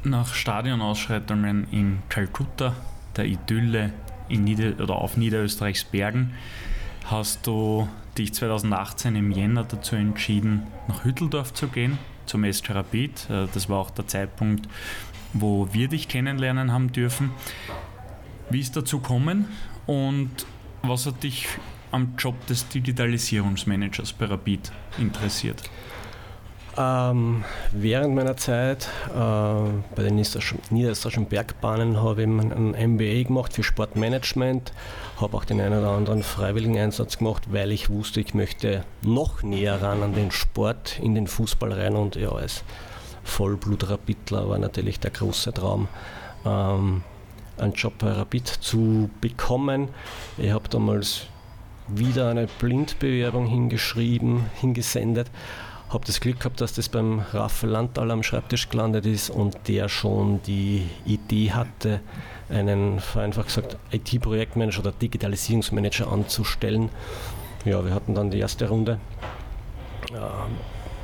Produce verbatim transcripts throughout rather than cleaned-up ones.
Nach Stadionausschreitungen in Kalkutta, der Idylle in Nieder- oder auf Niederösterreichs Bergen, hast du dich zweitausendachtzehn im Jänner dazu entschieden, nach Hütteldorf zu gehen, zum S K Rapid. Das war auch der Zeitpunkt, wo wir dich kennenlernen haben dürfen. Wie ist dazu gekommen und was hat dich am Job des Digitalisierungsmanagers bei Rapid interessiert? Ähm, während meiner Zeit äh, bei den Niederösterreichischen Bergbahnen habe ich einen M B A gemacht für Sportmanagement, habe auch den einen oder anderen freiwilligen Einsatz gemacht, weil ich wusste, ich möchte noch näher ran an den Sport, in den Fußball rein und ja, als Vollblut-Rapidler war natürlich der große Traum, ähm, einen Job bei Rapid zu bekommen. Ich habe damals wieder eine Blindbewerbung hingeschrieben, hingesendet. Habe das Glück gehabt, dass das beim Raphael Landtal am Schreibtisch gelandet ist und der schon die Idee hatte, einen, vereinfacht gesagt, I T-Projektmanager oder Digitalisierungsmanager anzustellen. Ja, wir hatten dann die erste Runde. Ähm,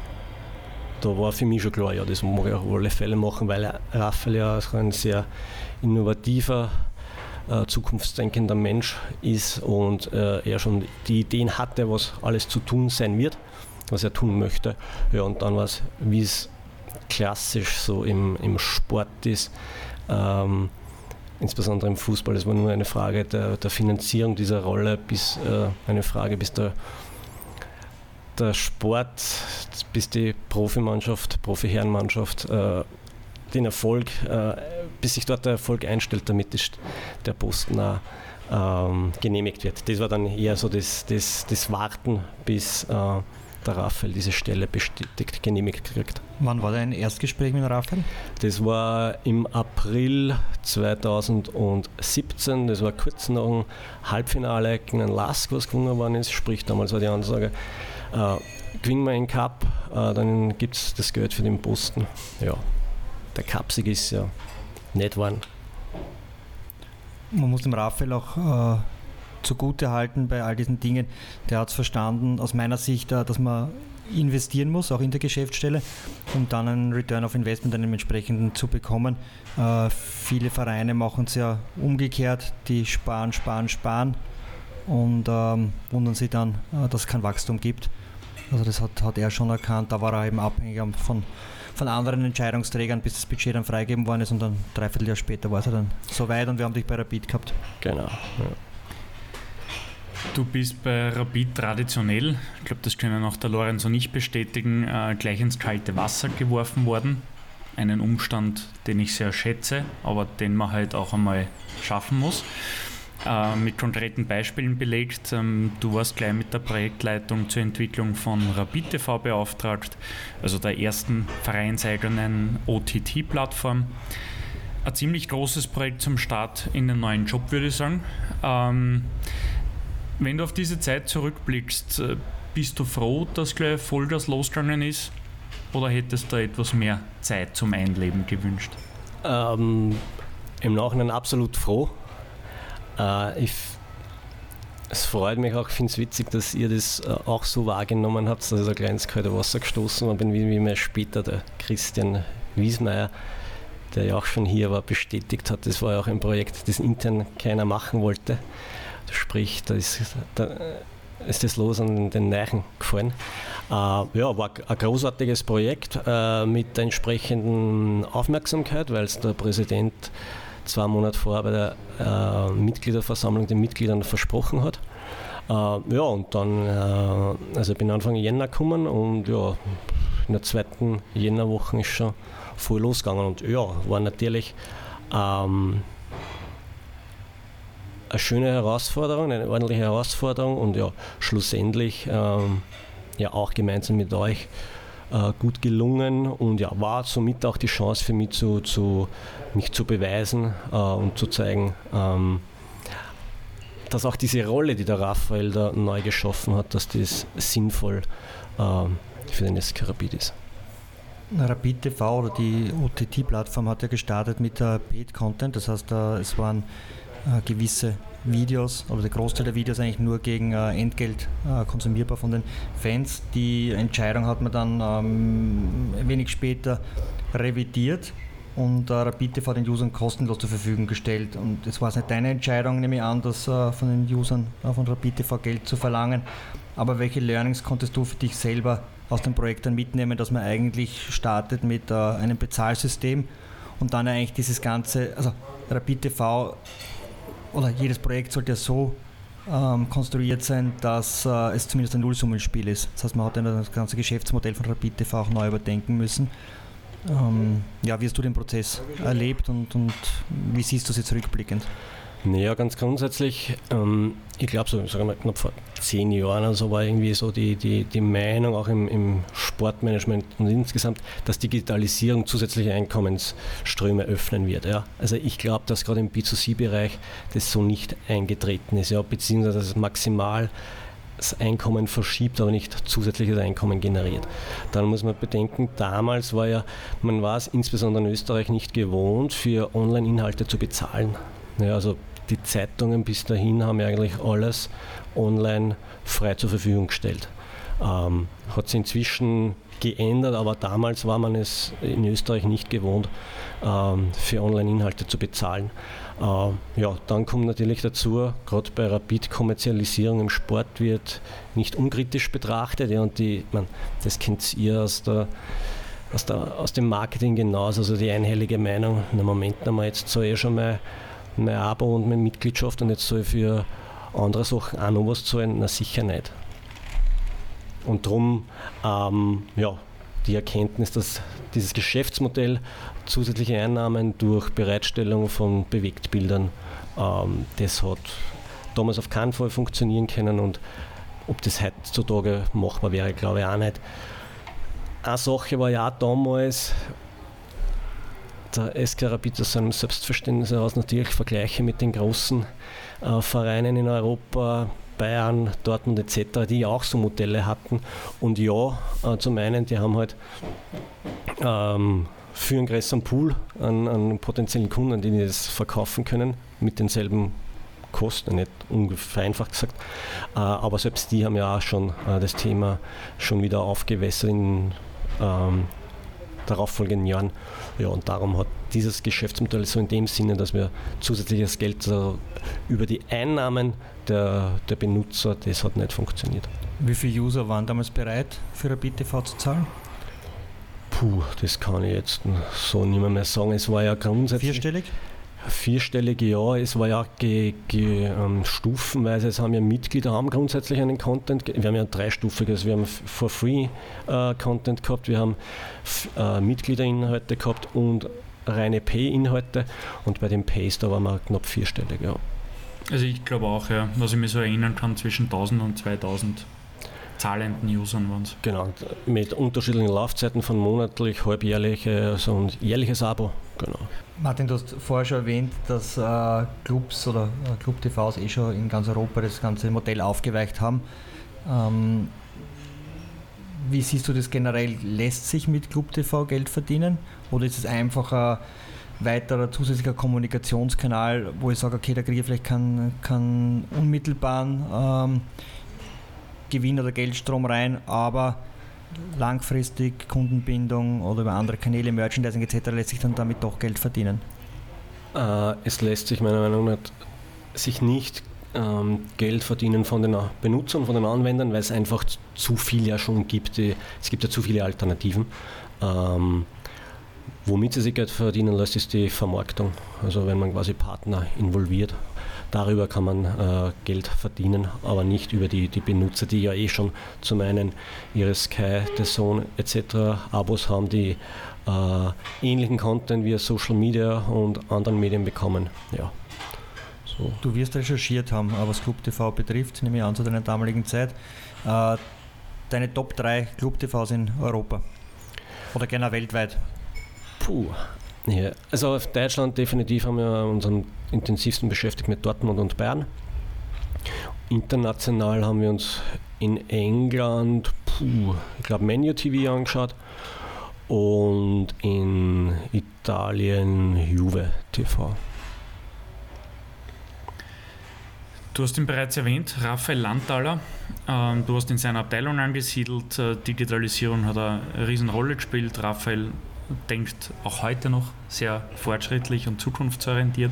da war für mich schon klar, ja, das mag ich auf alle Fälle machen, weil Raphael ja ein sehr innovativer, äh, zukunftsdenkender Mensch ist und äh, er schon die Ideen hatte, was alles zu tun sein wird, was er tun möchte. Ja, und dann war es, wie es klassisch so im, im Sport ist, ähm, insbesondere im Fußball, es war nur eine Frage der, der Finanzierung dieser Rolle, bis äh, eine Frage, bis der, der Sport, bis die Profimannschaft, Profi-Herrenmannschaft äh, den Erfolg, äh, bis sich dort der Erfolg einstellt, damit ist der Posten auch ähm, genehmigt wird. Das war dann eher so das, das, das Warten, bis äh, der Raphael diese Stelle bestätigt, genehmigt kriegt. Wann war dein Erstgespräch mit Raphael? Das war im April zweitausendsiebzehn, das war kurz nach dem Halbfinale gegen den Lask, was gewonnen worden ist, sprich damals war die Ansage, äh, gewinnen wir einen Cup, äh, dann gibt es das Geld für den Posten. Ja, der Cupsieg ist ja nicht geworden. Man muss dem Raphael auch äh zugute halten bei all diesen Dingen. Der hat es verstanden, aus meiner Sicht, dass man investieren muss, auch in der Geschäftsstelle, um dann einen Return of Investment, einen entsprechenden zu bekommen. Äh, viele Vereine machen es ja umgekehrt, die sparen, sparen, sparen und ähm, wundern sich dann, äh, dass es kein Wachstum gibt. Also das hat, hat er schon erkannt, da war er eben abhängig von, von anderen Entscheidungsträgern, bis das Budget dann freigegeben worden ist und dann dreiviertel Jahr später war es dann soweit und wir haben dich bei Rapid gehabt. Genau, ja. Du bist bei Rapid traditionell, ich glaube, das können auch der Lorenz und ich bestätigen, äh, gleich ins kalte Wasser geworfen worden. Einen Umstand, den ich sehr schätze, aber den man halt auch einmal schaffen muss. Äh, mit konkreten Beispielen belegt. Ähm, du warst gleich mit der Projektleitung zur Entwicklung von Rapid T V beauftragt, also der ersten vereinseigenen O T T-Plattform. Ein ziemlich großes Projekt zum Start in den neuen Job, würde ich sagen. Ähm, Wenn du auf diese Zeit zurückblickst, bist du froh, dass gleich Vollgas losgegangen ist oder hättest du etwas mehr Zeit zum Einleben gewünscht? Ähm, Im Nachhinein absolut froh. Äh, ich, es freut mich auch, ich finde es witzig, dass ihr das äh, auch so wahrgenommen habt, dass ich da gleich ins kalte Wasser gestoßen bin, wie, wie mir später der Christian Wiesmeier, der ja auch schon hier war, bestätigt hat. Das war ja auch ein Projekt, das intern keiner machen wollte. Sprich, da ist, da ist das Los an den Neichen gefallen. Äh, ja, war ein großartiges Projekt äh, mit der entsprechenden Aufmerksamkeit, weil es der Präsident zwei Monate vorher bei der äh, Mitgliederversammlung den Mitgliedern versprochen hat. Äh, ja, und dann, äh, also ich bin Anfang Jänner gekommen und ja, in der zweiten Jännerwoche ist schon voll losgegangen und ja, war natürlich ähm, eine schöne Herausforderung, eine ordentliche Herausforderung und ja, schlussendlich ähm, ja auch gemeinsam mit euch äh, gut gelungen und ja, war somit auch die Chance für mich, zu, zu, mich zu beweisen äh, und zu zeigen, ähm, dass auch diese Rolle, die der Raphael da neu geschaffen hat, dass das sinnvoll äh, für den S K Rapid ist. Rapid T V oder die O T T-Plattform hat ja gestartet mit der Paid Content, das heißt, äh, es waren Äh, gewisse Videos, oder der Großteil der Videos eigentlich nur gegen äh, Entgelt äh, konsumierbar von den Fans. Die Entscheidung hat man dann ähm, ein wenig später revidiert und äh, Rapid T V den Usern kostenlos zur Verfügung gestellt. Und es war nicht deine Entscheidung, nehme ich an, das äh, von den Usern äh, von Rapid T V Geld zu verlangen. Aber welche Learnings konntest du für dich selber aus dem Projekt dann mitnehmen, dass man eigentlich startet mit äh, einem Bezahlsystem und dann eigentlich dieses ganze, also Rapid T V oder jedes Projekt sollte ja so ähm, konstruiert sein, dass äh, es zumindest ein Nullsummenspiel ist. Das heißt, man hat dann das ganze Geschäftsmodell von Rapid T V auch neu überdenken müssen. Ähm, ja, wie hast du den Prozess erlebt und, und wie siehst du es jetzt rückblickend? Naja, ganz grundsätzlich, ähm, ich glaube, so sagen wir knapp vor zehn Jahren oder so war irgendwie so die, die, die Meinung auch im, im Sportmanagement und insgesamt, dass Digitalisierung zusätzliche Einkommensströme öffnen wird. Ja. Also ich glaube, dass gerade im B zwei C-Bereich das so nicht eingetreten ist, ja, beziehungsweise dass es maximal das Einkommen verschiebt, aber nicht zusätzliches Einkommen generiert. Dann muss man bedenken, damals war ja, man war es insbesondere in Österreich nicht gewohnt, für Online-Inhalte zu bezahlen. Ja, also die Zeitungen bis dahin haben ja eigentlich alles online frei zur Verfügung gestellt. Ähm, hat sich inzwischen geändert, aber damals war man es in Österreich nicht gewohnt, ähm, für Online-Inhalte zu bezahlen. Äh, ja, dann kommt natürlich dazu, gerade bei Rapid-Kommerzialisierung im Sport wird nicht unkritisch betrachtet. Ja, und die, man, das kennt ihr aus der Aus, der, aus dem Marketing genauso, also die einhellige Meinung, na Moment einmal, jetzt zahle ich schon mal mein Abo und meine Mitgliedschaft und jetzt soll ich für andere Sachen auch noch was zahlen? Na sicher nicht. Und darum, ähm, ja, die Erkenntnis, dass dieses Geschäftsmodell zusätzliche Einnahmen durch Bereitstellung von Bewegtbildern, ähm, das hat damals auf keinen Fall funktionieren können und ob das heutzutage machbar wäre, glaube ich auch nicht. Eine Sache war ja auch damals, der S K Rapid aus seinem Selbstverständnis heraus natürlich Vergleiche mit den großen äh, Vereinen in Europa, Bayern, Dortmund et cetera, die auch so Modelle hatten. Und ja, äh, zum einen, die haben halt ähm, für einen größeren Pool an, an potenziellen Kunden, die das verkaufen können, mit denselben Kosten, nicht ungefähr einfach gesagt. Äh, aber selbst die haben ja auch schon äh, das Thema schon wieder aufgewässert in ähm, darauffolgenden Jahren. Ja, und darum hat dieses Geschäftsmodell so in dem Sinne, dass wir zusätzliches Geld äh, über die Einnahmen der, der Benutzer, das hat nicht funktioniert. Wie viele User waren damals bereit, für Rapid T V zu zahlen? Puh, das kann ich jetzt so nicht mehr, mehr sagen. Es war ja grundsätzlich... Vierstellig? Vierstellige, ja. Es war ja ge, ge, ähm, stufenweise. Es haben ja Mitglieder haben grundsätzlich einen Content. Wir haben ja dreistufiges. Wir haben for free äh, Content gehabt, wir haben f- äh, Mitgliederinhalte gehabt und reine Pay-Inhalte. Und bei den Pays, da waren wir knapp vierstellig, ja. Also ich glaube auch, ja, was ich mir so erinnern kann, zwischen tausend und zweitausend zahlenden Usern waren es. Genau, mit unterschiedlichen Laufzeiten von monatlich, halbjährlich also und jährliches Abo. Genau. Martin, du hast vorher schon erwähnt, dass äh, Clubs oder äh, Club T Vs eh schon in ganz Europa das ganze Modell aufgeweicht haben. Ähm, wie siehst du das generell? Lässt sich mit Club T V Geld verdienen? Oder ist es einfach ein weiterer zusätzlicher Kommunikationskanal, wo ich sage, okay, da kriege ich vielleicht keinen, keinen unmittelbaren ähm, Gewinn oder Geldstrom rein, aber langfristig Kundenbindung oder über andere Kanäle, Merchandising et cetera lässt sich dann damit doch Geld verdienen? Äh, es lässt sich meiner Meinung nach sich nicht ähm, Geld verdienen von den Benutzern, von den Anwendern, weil es einfach zu viel ja schon gibt. Die, es gibt ja zu viele Alternativen. Ähm, womit sie sich Geld verdienen lässt, ist die Vermarktung. Also wenn man quasi Partner involviert. Darüber kann man äh, Geld verdienen, aber nicht über die, die Benutzer, die ja eh schon zum einen ihre Sky, D A Z N et cetera Abos haben, die äh, ähnlichen Content via Social Media und anderen Medien bekommen. Ja. So. Du wirst recherchiert haben, was Club T V betrifft, nehme ich an, zu deiner damaligen Zeit. Äh, deine Top drei Club T Vs in Europa oder gerne weltweit? Puh. Ja, also auf Deutschland definitiv haben wir uns am intensivsten beschäftigt mit Dortmund und Bayern. International haben wir uns in England, puh, ich glaube Man U T V angeschaut und in Italien Juve T V. Du hast ihn bereits erwähnt, Raphael Landthaler. Ähm, du hast in seiner Abteilung angesiedelt. Digitalisierung hat eine Riesenrolle gespielt. Raphael denkt auch heute noch sehr fortschrittlich und zukunftsorientiert.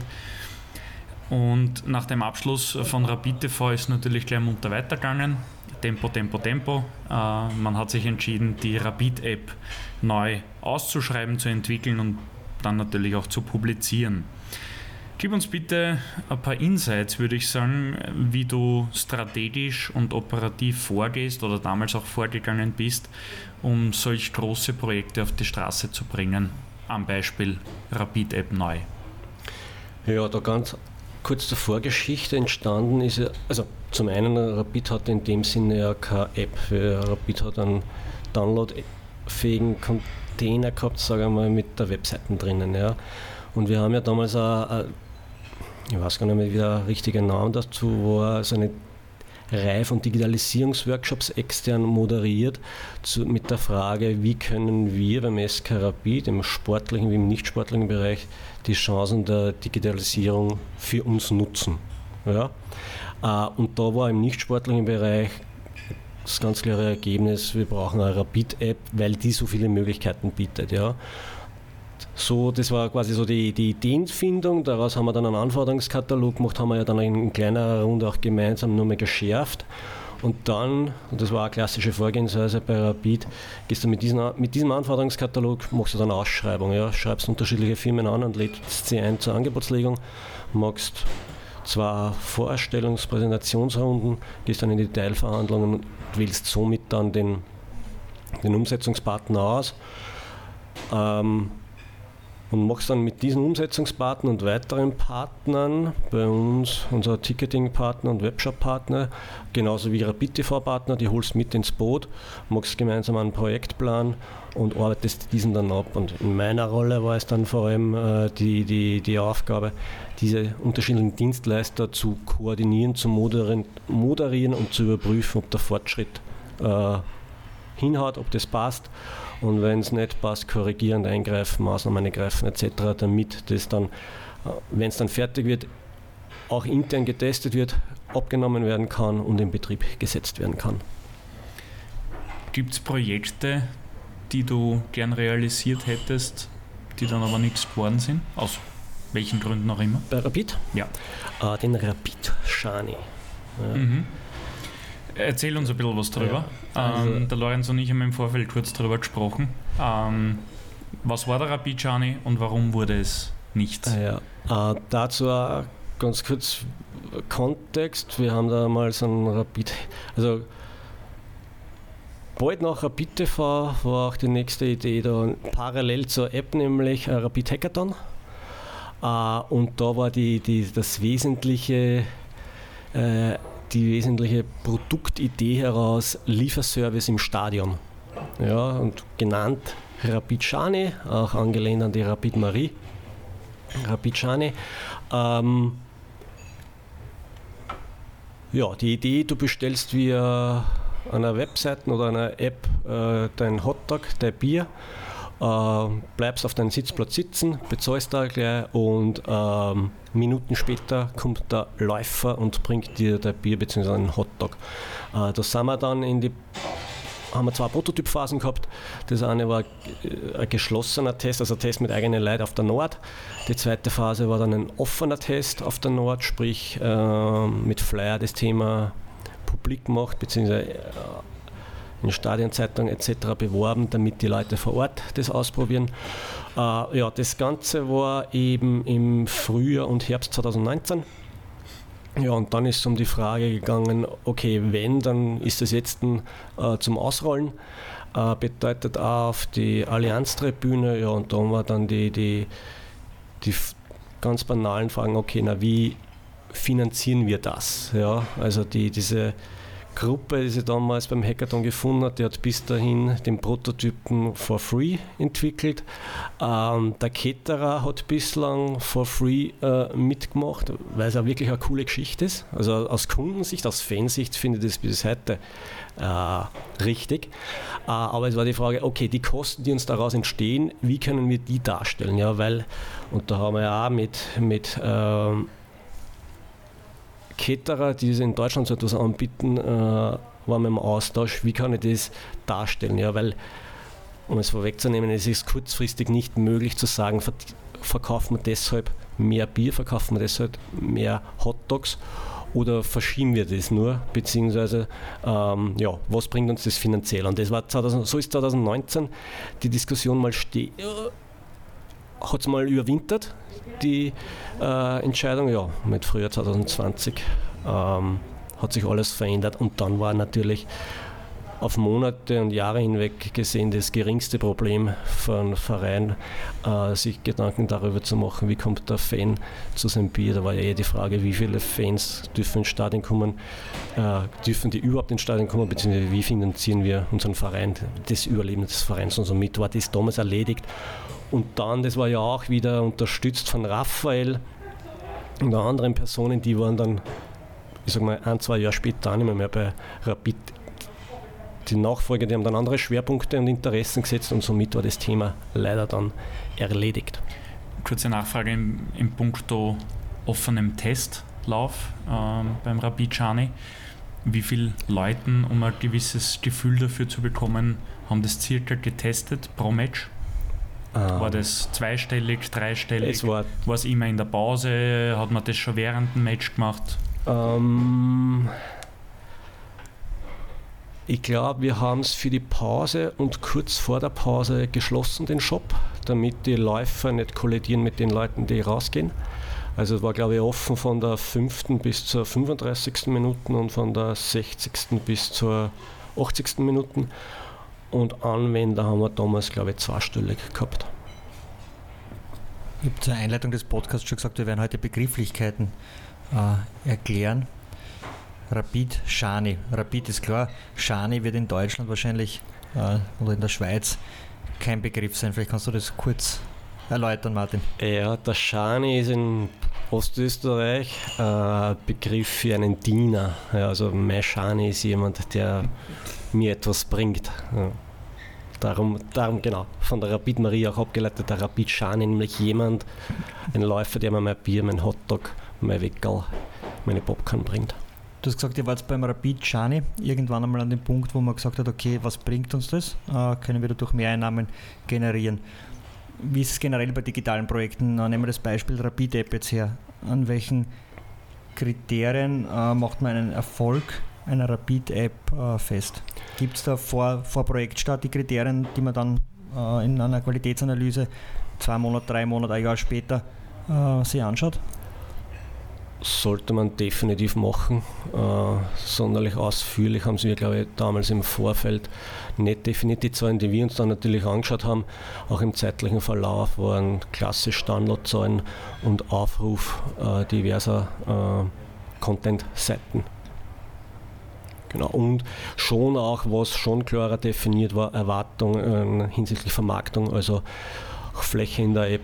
Und nach dem Abschluss von Rapid T V ist natürlich gleich munter weitergegangen. Tempo, Tempo, Tempo. Äh, man hat sich entschieden, die Rapid-App neu auszuschreiben, zu entwickeln und dann natürlich auch zu publizieren. Gib uns bitte ein paar Insights, würde ich sagen, wie du strategisch und operativ vorgehst oder damals auch vorgegangen bist, um solch große Projekte auf die Straße zu bringen. Am Beispiel Rapid-App neu. Ja, da ganz kurz zur Vorgeschichte entstanden ist ja, also zum einen Rapid hat in dem Sinne ja keine App, Rapid hat einen downloadfähigen Container gehabt, sage ich mal, mit der Webseite drinnen. Ja. Und wir haben ja damals auch, ich weiß gar nicht mehr, wie der richtige Name dazu war, so eine Reihe von Digitalisierungsworkshops extern moderiert zu, mit der Frage, wie können wir beim S K Rapid im sportlichen wie im nicht sportlichen Bereich die Chancen der Digitalisierung für uns nutzen. Ja? Und da war im nicht sportlichen Bereich das ganz klare Ergebnis, wir brauchen eine Rapid-App, weil die so viele Möglichkeiten bietet. Ja? So, das war quasi so die, die Ideenfindung, daraus haben wir dann einen Anforderungskatalog gemacht, haben wir ja dann in kleinerer Runde auch gemeinsam nur mehr geschärft und dann, und das war eine klassische Vorgehensweise bei Rapid, gehst du mit diesem, mit diesem Anforderungskatalog, machst du dann eine Ausschreibung, ja, schreibst unterschiedliche Firmen an und lädst sie ein zur Angebotslegung, machst zwei Vorstellungs-, Präsentationsrunden, gehst dann in die Detailverhandlungen und wählst somit dann den, den Umsetzungspartner aus. Ähm, und machst dann mit diesen Umsetzungspartnern und weiteren Partnern, bei uns unser Ticketing-Partner und Webshop-Partner, genauso wie Rapid T V-Partner, die holst mit ins Boot, machst gemeinsam einen Projektplan und arbeitest diesen dann ab. Und in meiner Rolle war es dann vor allem äh, die, die, die Aufgabe, diese unterschiedlichen Dienstleister zu koordinieren, zu moderieren, moderieren und zu überprüfen, ob der Fortschritt äh, hinhaut, ob das passt. Und wenn es nicht passt, korrigierend eingreifen, Maßnahmen ergreifen et cetera, damit das dann, wenn es dann fertig wird, auch intern getestet wird, abgenommen werden kann und in Betrieb gesetzt werden kann. Gibt es Projekte, die du gern realisiert hättest, die dann aber nichts geworden sind? Aus welchen Gründen auch immer? Bei Rapid? Ja. Äh, den Rapid Shani. Ja. Mhm. Erzähl uns ein bisschen was drüber. Ja, also ähm, der Lorenz und ich haben im Vorfeld kurz darüber gesprochen. Ähm, was war der Rapid Shani und warum wurde es nichts? Ja, äh, dazu auch ganz kurz Kontext. Wir haben da mal so ein Rapid, also bald nach Rapid T V war auch die nächste Idee da parallel zur App, nämlich ein Rapid Hackathon. Äh, und da war die, die, das wesentliche äh, die wesentliche Produktidee heraus, Lieferservice im Stadion. Ja, und genannt Rapid Shani, auch angelehnt an die Rapid Marie. Rapid Shani. Ähm, ja, die Idee, du bestellst via einer Webseite oder einer App äh, dein Hotdog, dein Bier, äh, bleibst auf deinem Sitzplatz sitzen, bezahlst da gleich und ähm, Minuten später kommt der Läufer und bringt dir dein Bier bzw. einen Hotdog. Äh, da sind wir dann in die, haben wir zwei Prototypphasen gehabt. Das eine war ein geschlossener Test, also ein Test mit eigenen Leuten auf der Nord. Die zweite Phase war dann ein offener Test auf der Nord, sprich äh, mit Flyer das Thema publik gemacht bzw. Äh, in Stadionzeitungen et cetera beworben, damit die Leute vor Ort das ausprobieren. Äh, ja, das Ganze war eben im Frühjahr und Herbst zwanzig neunzehn. Ja, und dann ist es um die Frage gegangen, okay, wenn, dann ist das jetzt äh, zum Ausrollen. Äh, bedeutet auch auf die Allianz-Tribüne, ja, und da war dann die, die, die ganz banalen Fragen, okay, na, wie finanzieren wir das? Ja, also die, diese Gruppe, die sie damals beim Hackathon gefunden hat, die hat bis dahin den Prototypen for free entwickelt. Ähm, der Caterer hat bislang for free äh, mitgemacht, weil es auch wirklich eine coole Geschichte ist. Also aus Kundensicht, aus Fansicht finde ich das bis heute äh, richtig. Äh, aber es war die Frage, okay, die Kosten, die uns daraus entstehen, wie können wir die darstellen? Ja, weil, und da haben wir ja auch mit, mit ähm, Caterer, die in Deutschland so etwas anbieten, äh, waren wir im Austausch, wie kann ich das darstellen, ja, weil um es vorwegzunehmen, es ist kurzfristig nicht möglich zu sagen, ver- verkaufen wir deshalb mehr Bier, verkaufen wir deshalb mehr Hotdogs oder verschieben wir das nur, beziehungsweise ähm, ja, was bringt uns das finanziell? Und das war zweitausend, so ist zwanzig neunzehn die Diskussion mal ste- hat es mal überwintert, die äh, Entscheidung, ja, mit Frühjahr zwanzig zwanzig ähm, hat sich alles verändert und dann war natürlich auf Monate und Jahre hinweg gesehen das geringste Problem für einen Verein, äh, sich Gedanken darüber zu machen, wie kommt der Fan zu seinem Bier. Da war ja eher die Frage, wie viele Fans dürfen ins Stadion kommen, äh, dürfen die überhaupt ins Stadion kommen, beziehungsweise wie finanzieren wir unseren Verein, das Überleben des Vereins und somit war das damals erledigt. Und dann, das war ja auch wieder unterstützt von Raphael und anderen Personen, die waren dann, ich sag mal, ein, zwei Jahre später auch nicht mehr, mehr bei Rapid. Die Nachfolger, die haben dann andere Schwerpunkte und Interessen gesetzt und somit war das Thema leider dann erledigt. Kurze Nachfrage im, im puncto offenem Testlauf ähm, beim Rapid Schani. Wie viele Leute, um ein gewisses Gefühl dafür zu bekommen, haben das circa getestet pro Match? Ähm, war das zweistellig, dreistellig? Es war es immer in der Pause? Hat man das schon während dem Match gemacht? Ähm, ich glaube, wir haben es für die Pause und kurz vor der Pause geschlossen, den Shop, damit die Läufer nicht kollidieren mit den Leuten, die rausgehen. Also es war, glaube ich, offen von der fünften bis zur fünfunddreißigsten Minute und von der sechzigsten bis zur achtzigsten Minute. Und Anwender haben wir damals, glaube ich, zweistellig gehabt. Ich habe zur Einleitung des Podcasts schon gesagt, wir werden heute Begrifflichkeiten äh, erklären. Rapid Schani. Rapid ist klar, Schani wird in Deutschland wahrscheinlich äh, oder in der Schweiz kein Begriff sein. Vielleicht kannst du das kurz erläutern, Martin. Ja, der Schani ist in Ostösterreich ein äh, Begriff für einen Diener. Ja, also mein Schani ist jemand, der mir etwas bringt. Ja. Darum, darum genau, von der Rapid Maria auch abgeleitet, der Rapid Schani, nämlich jemand, ein Läufer, der mir mein Bier, mein Hotdog, mein Weckerl, meine Popcorn bringt. Du hast gesagt, ihr wart beim Rapid Schani irgendwann einmal an dem Punkt, wo man gesagt hat, okay, was bringt uns das? Äh, können wir dadurch Mehreinnahmen generieren? Wie ist es generell bei digitalen Projekten? Äh, nehmen wir das Beispiel Rapid App jetzt her. An welchen Kriterien äh, macht man einen Erfolg einer Rapid App äh, fest? Gibt es da vor, vor Projektstart die Kriterien, die man dann äh, in einer Qualitätsanalyse zwei Monate, drei Monate, ein Jahr später äh, sich anschaut? Sollte man definitiv machen. Äh, sonderlich ausführlich haben sie, glaube ich, damals im Vorfeld nicht definiert. Die Zahlen, die wir uns dann natürlich angeschaut haben, auch im zeitlichen Verlauf, waren klassisch Downloadzahlen und Aufruf äh, diverser äh, Content-Seiten. Genau. Und schon auch, was schon klarer definiert war, Erwartungen äh, hinsichtlich Vermarktung, also Fläche in der App,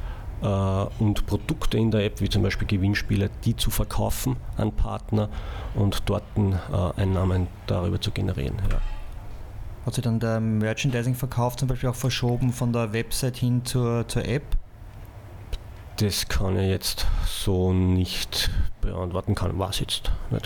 und Produkte in der App, wie zum Beispiel Gewinnspiele, die zu verkaufen an Partner und dort äh, Einnahmen darüber zu generieren. Ja. Hat sich dann der Merchandising-Verkauf zum Beispiel auch verschoben von der Website hin zur, zur App? Das kann ich jetzt so nicht beantworten, kann, weiß jetzt nicht.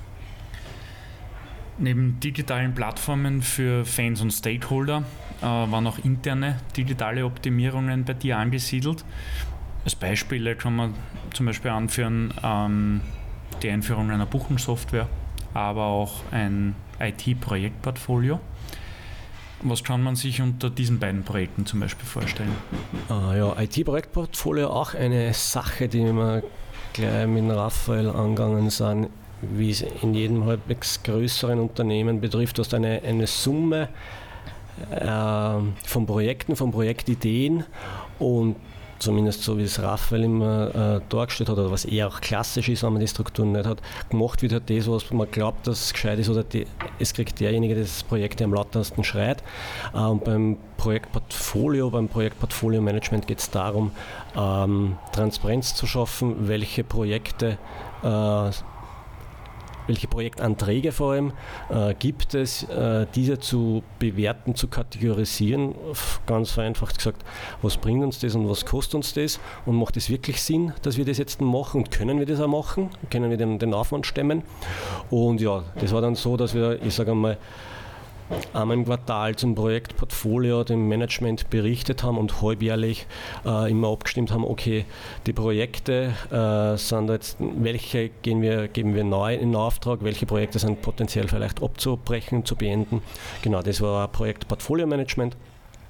Neben digitalen Plattformen für Fans und Stakeholder äh, waren auch interne digitale Optimierungen bei dir angesiedelt. Als Beispiele kann man zum Beispiel anführen ähm, die Einführung einer Buchungssoftware, aber auch ein I T-Projektportfolio. Was kann man sich unter diesen beiden Projekten zum Beispiel vorstellen? Ah, ja, I T-Projektportfolio auch eine Sache, die wir gleich mit Raphael angegangen sind, wie es in jedem halbwegs größeren Unternehmen betrifft. Du hast eine, eine Summe äh, von Projekten, von Projektideen und zumindest so wie es Raphael immer äh, dargestellt hat, oder was eher auch klassisch ist, wenn man die Strukturen nicht hat, gemacht wird halt das, was man glaubt, dass es gescheit ist, oder die, es kriegt derjenige, der das Projekt am lautesten schreit. Äh, und beim Projektportfolio, beim Projektportfolio-Management geht es darum, ähm, Transparenz zu schaffen, welche Projekte äh, welche Projektanträge vor allem äh, gibt es, äh, diese zu bewerten, zu kategorisieren, ganz vereinfacht gesagt, was bringt uns das und was kostet uns das und macht es wirklich Sinn, dass wir das jetzt machen und können wir das auch machen, können wir den, den Aufwand stemmen und ja, das war dann so, dass wir, ich sage einmal, einmal im Quartal zum Projektportfolio, dem Management berichtet haben und halbjährlich äh, immer abgestimmt haben, okay, die Projekte äh, sind jetzt, welche gehen wir, geben wir neu in Auftrag, welche Projekte sind potenziell vielleicht abzubrechen, zu beenden. Genau, das war ein Projektportfolio-Management.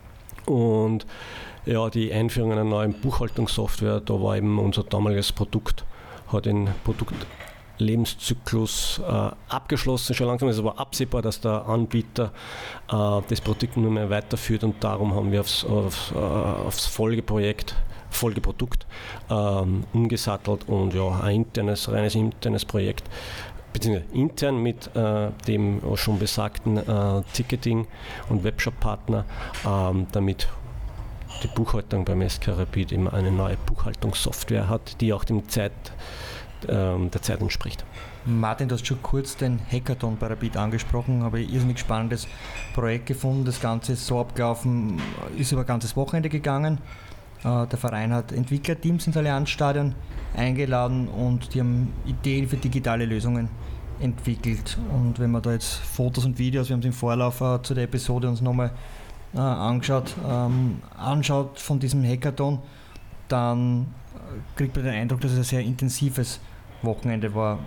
Und ja, die Einführung einer neuen Buchhaltungssoftware, da war eben unser damaliges Produkt, hat den Produktlebenszyklus äh, abgeschlossen, schon langsam. Es war absehbar, dass der Anbieter äh, das Produkt nur mehr weiterführt und darum haben wir aufs, aufs, äh, aufs Folgeprojekt, Folgeprodukt ähm, umgesattelt und ja, ein internes, reines internes Projekt, beziehungsweise intern mit äh, dem schon besagten äh, Ticketing- und Webshop-Partner, ähm, damit die Buchhaltung beim S K Rapid immer eine neue Buchhaltungssoftware hat, die auch dem Zeit, ähm, der Zeit entspricht. Martin, du hast schon kurz den Hackathon bei Rapid angesprochen, habe ich irrsinnig spannendes Projekt gefunden. Das Ganze ist so abgelaufen, ist über ein ganzes Wochenende gegangen. Äh, der Verein hat Entwicklerteams ins Allianzstadion eingeladen und die haben Ideen für digitale Lösungen entwickelt. Und wenn man da jetzt Fotos und Videos, wir haben es im Vorlauf äh, zu der Episode uns nochmal äh, angeschaut, ähm, anschaut von diesem Hackathon, dann kriegt man den Eindruck, dass es ein sehr intensives Wochenende war.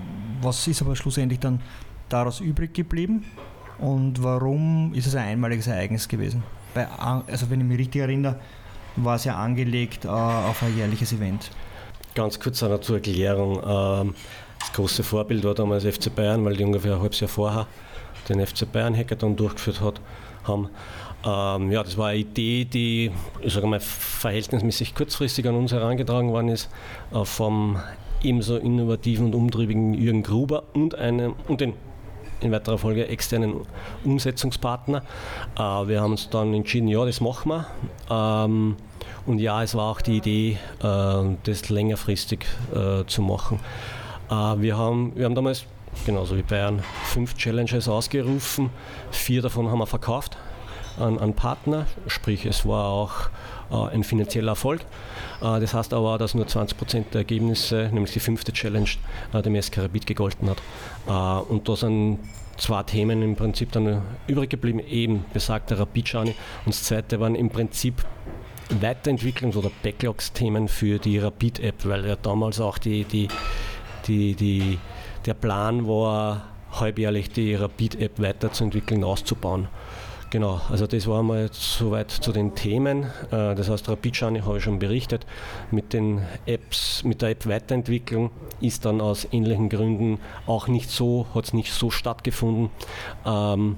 Was ist aber schlussendlich dann daraus übrig geblieben und warum ist es ein einmaliges Ereignis gewesen? Bei, also wenn ich mich richtig erinnere, war es ja angelegt äh, auf ein jährliches Event. Ganz kurz noch zur Erklärung. Ähm, das große Vorbild war damals F C Bayern, weil die ungefähr ein halbes Jahr vorher den F C Bayern Hackathon durchgeführt hat, haben. Ähm, ja, das war eine Idee, die, ich sage mal, verhältnismäßig kurzfristig an uns herangetragen worden ist, äh, vom ebenso innovativen und umtriebigen Jürgen Gruber und, einem, und den in weiterer Folge externen Umsetzungspartner. Äh, wir haben uns dann entschieden, ja, das machen wir. Ähm, und ja, es war auch die Idee, äh, das längerfristig äh, zu machen. Äh, wir, haben, wir haben damals, genauso wie Bayern, fünf Challenges ausgerufen. Vier davon haben wir verkauft an, an Partner, sprich es war auch äh, ein finanzieller Erfolg. Äh, das heißt aber auch, dass nur zwanzig Prozent der Ergebnisse, nämlich die fünfte Challenge, äh, dem S K Rapid gegolten hat. Äh, und da sind zwei Themen im Prinzip dann übrig geblieben, eben besagter Rapid Journey, und das zweite waren im Prinzip Weiterentwicklungs- oder Backlogs-Themen für die Rapid-App, weil ja damals auch die, die, die, die, der Plan war, halbjährlich die Rapid-App weiterzuentwickeln, auszubauen. Genau, also das war mal soweit zu den Themen. Das heißt, Rapid Journey habe ich schon berichtet. Mit den Apps, mit der App-Weiterentwicklung ist dann aus ähnlichen Gründen auch nicht so, hat es nicht so stattgefunden, ähm,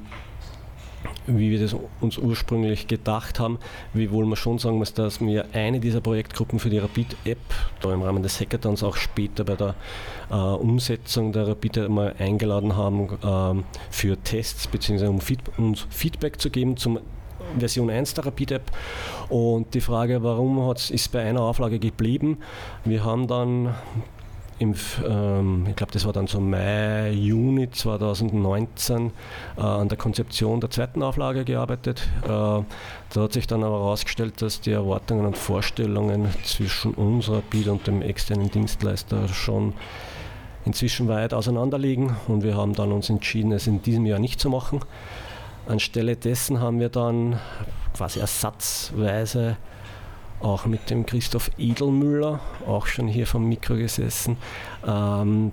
wie wir das uns ursprünglich gedacht haben. Wiewohl man schon sagen muss, dass wir eine dieser Projektgruppen für die Rapid-App, da im Rahmen des Hackathons auch später bei der äh, Umsetzung der Rapid mal eingeladen haben, äh, für Tests bzw. um Feed- uns Feedback zu geben zum Version eins der Rapid-App. Und die Frage, warum hat's, ist bei einer Auflage geblieben. Wir haben dann Im, ähm, ich glaube, das war dann so Mai, Juni zweitausendneunzehn äh, an der Konzeption der zweiten Auflage gearbeitet. Äh, da hat sich dann aber herausgestellt, dass die Erwartungen und Vorstellungen zwischen uns, Rapid, und dem externen Dienstleister schon inzwischen weit auseinander liegen, und wir haben dann uns entschieden, es in diesem Jahr nicht zu machen. Anstelle dessen haben wir dann quasi ersatzweise auch mit dem Christoph Edelmüller, auch schon hier vom Mikro gesessen, ähm,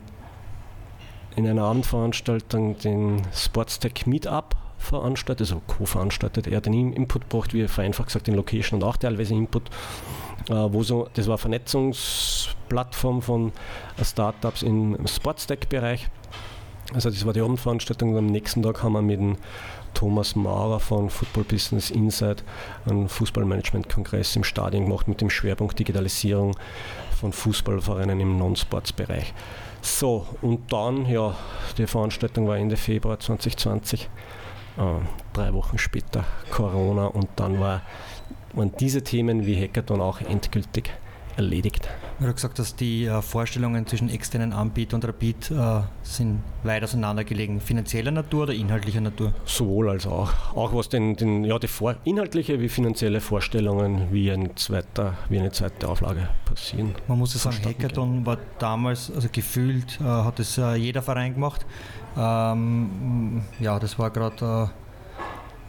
in einer Abendveranstaltung den Sportstech Meetup veranstaltet, also co-veranstaltet. Er hat den Input gebracht, wie vereinfacht gesagt, den Location und auch teilweise Input, äh, wo so, das war eine Vernetzungsplattform von Startups im Sportstech-Bereich. Also das war die Abendveranstaltung, und am nächsten Tag haben wir mit dem Thomas Maurer von Football Business Insight einen Fußballmanagement-Kongress im Stadion gemacht mit dem Schwerpunkt Digitalisierung von Fußballvereinen im Non-Sports-Bereich. So, und dann, ja, die Veranstaltung war Ende Februar zwanzig zwanzig, äh, drei Wochen später Corona, und dann war, waren diese Themen wie Hackathon auch endgültig erledigt. Du hast gesagt, dass die äh, Vorstellungen zwischen externen Anbietern und Rapid äh, sind weit auseinander gelegen. Finanzieller Natur oder inhaltlicher Natur? Sowohl als auch. Auch was den, den ja, die vor, inhaltliche wie finanzielle Vorstellungen wie, ein zweiter, wie eine zweite Auflage passieren. Man muss ja sagen, Hackathon war damals, also gefühlt, äh, hat es äh, jeder Verein gemacht. Ähm, ja, das war gerade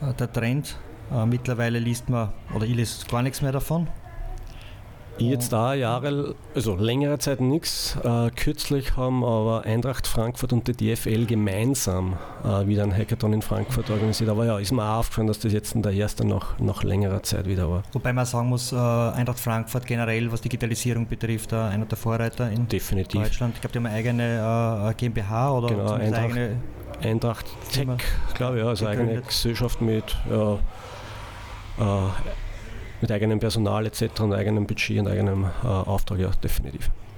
äh, der Trend. Äh, mittlerweile liest man, oder ich lese gar nichts mehr davon. Ich jetzt da Jahre, also längere Zeit nichts. Äh, kürzlich haben aber Eintracht Frankfurt und die D F L gemeinsam äh, wieder einen Hackathon in Frankfurt organisiert. Aber ja, ist mir auch aufgefallen, dass das jetzt der erste nach, nach längerer Zeit wieder war. Wobei man sagen muss, äh, Eintracht Frankfurt generell, was Digitalisierung betrifft, äh, einer der Vorreiter in Definitiv. Deutschland. Ich glaube, die haben eine eigene äh, GmbH oder genau, Eintracht, eigene Eintracht Tech, glaube ich, ja, also gegründet. Eigene Gesellschaft mit ja, äh, mit eigenem Personal et cetera und eigenem Budget und eigenem äh, Auftrag, ja, definitiv.